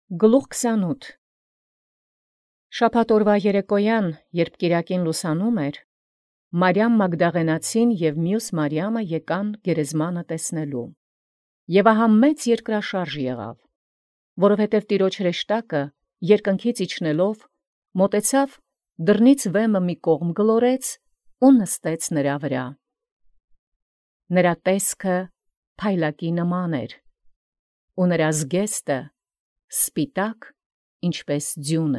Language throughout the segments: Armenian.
Գլուխ 28 Շաբաթօրվա երեկոյան, երբ կիրակին լուսանում էր, Մարիամ Մագդաղենացին և մյուս Մարիամը եկան գերեզմանը տեսնելու։ Եվ ահա մեծ երկրաշարժ եղավ, որովհետև տիրոջ հրեշտակը երկնքից իջնելով մոտեցավ, դռնից վեմը մի կողմ գլորեց ու նստեց նրա վրա։ Նրա տեսքը փայլակի նման էր, ու նրա զգեստը սպիտակ, ինչպես ձյունը։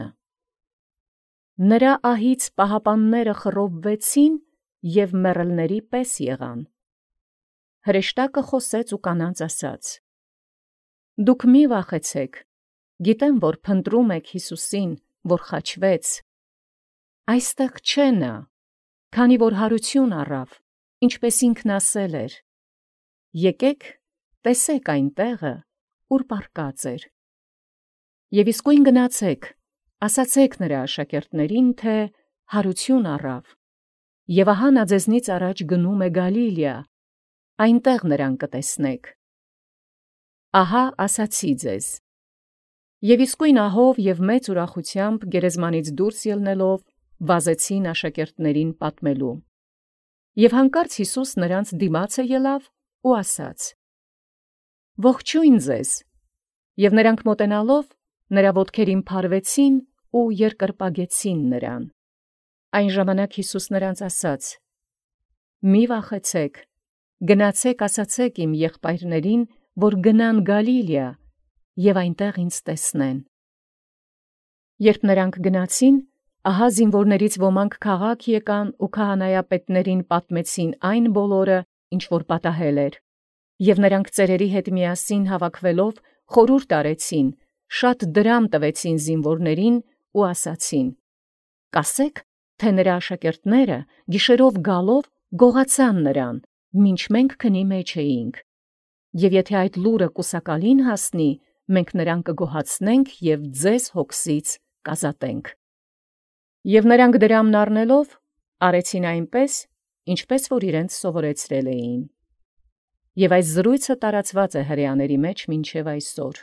Նրա ահից պահապանները խռովվեցին և մեռելների պես եղան։ Հրեշտակը խոսեց ու կանանց ասաց. «Դուք մի վախեցեք, գիտեմ, որ փնտրում եք Հիսուսին, որ խաչվեց։ Այստեղ չէ նա, քանի որ հարություն առավ, ինչպես ինքն ասել էր։ Եկեք, տեսեք այն տեղը, ուր պառկած էր։ Եվ իսկույն գնացեք, ասացեք նրա աշակերտներին, թե հարություն առավ, և ահա նա ձեզնից առաջ գնում է Գալիլեա, այնտեղ նրան կտեսնեք։ Ահա ասացի ձեզ։ Եվ իսկույն ահով և մեծ ուրախությամբ գերեզմանից դուրս ելնելով, վազեցին աշակերտներին պատմելու։ Եվ հանկարծ Հիսուս նրանց դիմացը ելավ ու ասաց. «Ողջույն ձեզ», և նրանք մոտենալով, նրա ոտքերին փարվեցին ու երկրպագեցին նրան։ Այն ժամանակ Հիսուս նրանց ասաց. «Մի վախեցեք, գնացեք ասացեք իմ եղբայրներին, որ գնան Գալիլեա և այնտեղ ինձ տեսնեն»։ Երբ նրանք գնացին, ահա զինվորներից ոմանք քաղաք եկան ու քահանայապետներին պատմեցին այն բոլորը, ինչ որ պատահել էր, և նրանք ծերերի հետ միասին հավաքվելով խորհուրդ արեցին, շատ դրամ տվեցին զինվորներին ու ասացին. «Կասեք, թե նրա աշակերտները գիշերով գալով գողացան նրան, մինչ մենք քնի մեջ էինք, և եթե այդ լուրը կուսակալին հասնի, մենք նրան կգոհացնենք և ձեզ հոգսից կազատենք»։ Եվ նրանք դրամն առնելով, արեցին այնպես, ինչպես որ իրենց սովորեցրել էին։ Եվ այս զրույցը տարածված է հրեաների մեջ մինչև այսօր։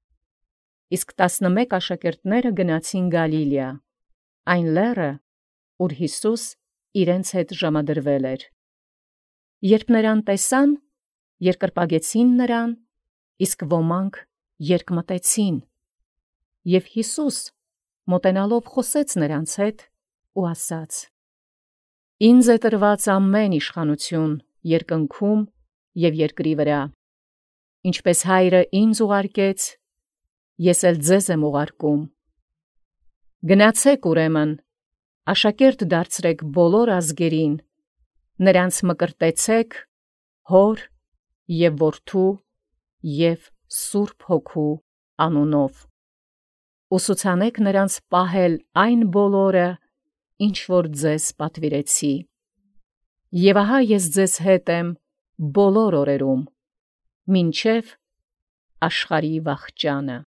Իսկ 11 աշակերտները գնացին Գալիլեա, այն լեռը, ուր Հիսուս իրենց հետ ժամադրվել էր։ Երբ նրան տեսան, երկրպագեցին նրան, իսկ ոմանք երկմտեցին։ Եվ Հիսուս մոտենալով խոսեց նրանց հետ ու ասաց. «Ինձ է տրված ամեն իշխանություն երկնքում և երկրի վրա։ Ինչպես Հայրը ինձ ուղարկեց, ես էլ ձեզ եմ ուղարկում։ Գնացեք ուրեմն, աշակերտ դարձրեք բոլոր ազգերին, նրանց մկրտեցեք Հոր և Որդու և Սուրբ Հոգու անունով, ուսուցանեք նրանց պահել այն բոլորը, ինչ որ ձեզ պատվիրեցի։ Եվ ահա ես ձեզ հետ եմ բոլոր օրերում, մինչև աշխարհի վախճանը»։